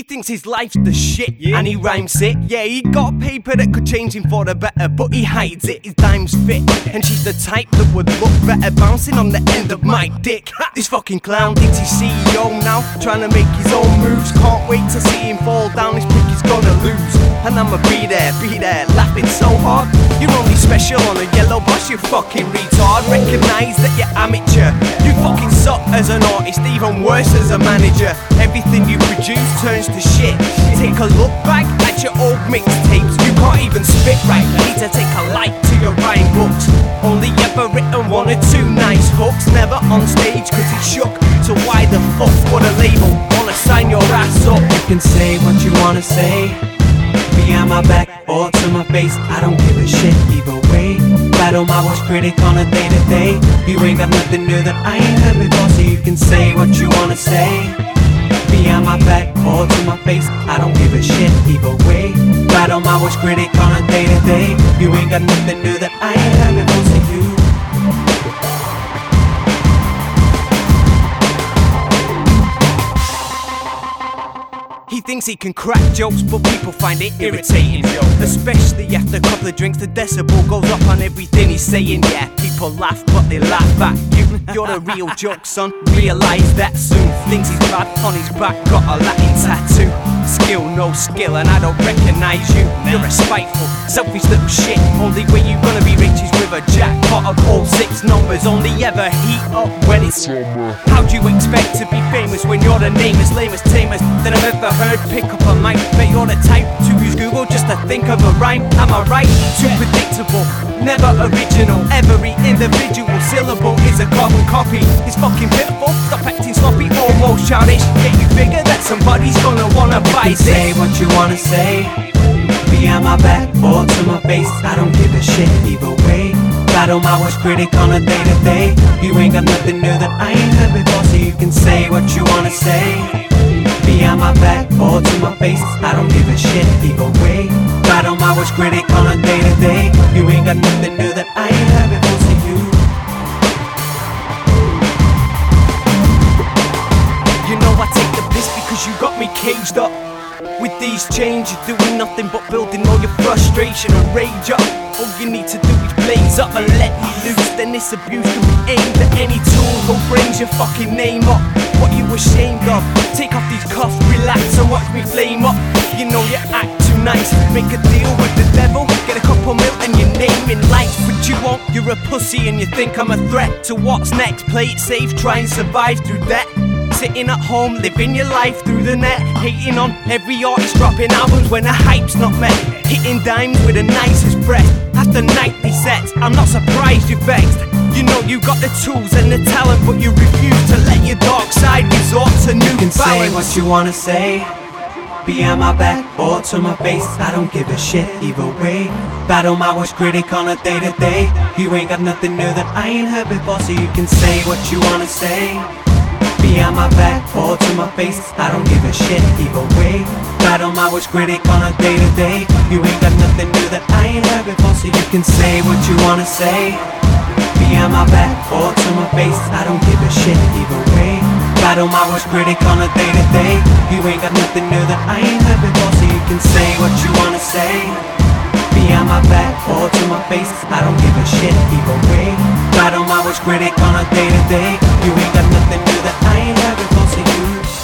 thinks his life's the shit, and he rhymes sick. Yeah, he got paper that could change him for the better, but he hides it. His dime's fit, and she's the type that would look better bouncing on the end of my dick. This fucking clown thinks he's CEO now, trying to make his own moves. Can't wait to see him fall down, this prick is gonna lose. And I'ma be there, laughing so hard. You're only special on a yellow bus, you fucking retard. Recognise that you're amateur, you fucking suck as an artist, even worse as a manager. Everything you produce turns to shit. Take a look back at your old mixtapes, you can't even spit right. You need to take a light to your rhyme books. Only ever written one or two nice hooks, never on stage cause he shook. So why the fuck would a label wanna sign your ass up? You can say what you wanna say, behind my back or to my face, I don't give a shit either way. Battle my worst critic on a day-to-day. You ain't got nothing new that I ain't heard before, so you can say what you wanna say, behind my back or to my face, I don't give a shit either way. Battle my worst critic on a day-to-day. You ain't got nothing new that I ain't heard before, so you. He thinks he can crack jokes, but people find it irritating, especially after a couple of drinks. The decibel goes up on everything he's saying. Yeah, people laugh, but they laugh at you. You're the real joke, son, realise that soon. Thinks he's bad, on his back got a Latin tattoo. Skill, no skill, and I don't recognise you. You're a spiteful, selfish little shit. Only way you gonna be rich is with a jackpot of all 6 numbers. Only ever heat up when it's summer. How do you expect to be famous when you're the name as lame as tamest that I've ever heard? Pick up a mic, bet you're the type to use Google just to think of a rhyme. Am I right? Too predictable, never original. Every individual syllable is a carbon copy. It's fucking pitiful, stop acting sloppy, almost childish. Yet you figure that somebody's gonna wanna buy this. Say what you wanna say, behind my back or to my face, I don't give a shit either way. Battle my worst critic on a day-to-day. You ain't got nothing new that I ain't heard before, so you can say what you wanna say, behind my back or to my face, I don't give a shit either way. Battle my worst critic on a day-to-day. You ain't got nothing new that I ain't heard before, so you. You know I take the piss because you got me caged up. With these chains you're doing nothing but building all your frustration and rage up. All you need to do is blaze up and let me loose. Then this abuse can be aimed at any tool who brings your fucking name up. What you ashamed of? Take off these cuffs, relax and watch me flame up. You know you act too nice, make a deal with the devil, get a couple mil and your name in lights. But you won't, you're a pussy and you think I'm a threat. So what's next? Play it safe, try and survive through that. Sitting at home, living your life through the net. Hating on every artist dropping albums when the hype's not met. Hitting dimes with the nicest breath after nightly sets. I'm not surprised you're vexed. You know you got the tools and the talent, but you refuse to let your dark side resort to new balance. You can say what you wanna say, behind my back or to my face, I don't give a shit either way. Battle my worst critic on a day-to-day. You ain't got nothing new that I ain't heard before, so you can say what you wanna say, behind my back or to my face, I don't give a shit either way. Battle my worst critic on a day-to-day. You ain't got nothing new that I ain't heard before, so you can say what you wanna say, behind my back or to my face, I don't give a shit either way. Battle my worst critic on a day-to-day. You ain't got nothing new that I ain't heard before, so you can say what you wanna say, behind my back or to my face, I don't give a shit either way. Battle my worst critic on a day-to-day. You ain't got nothing new that I ain't heard before, so you.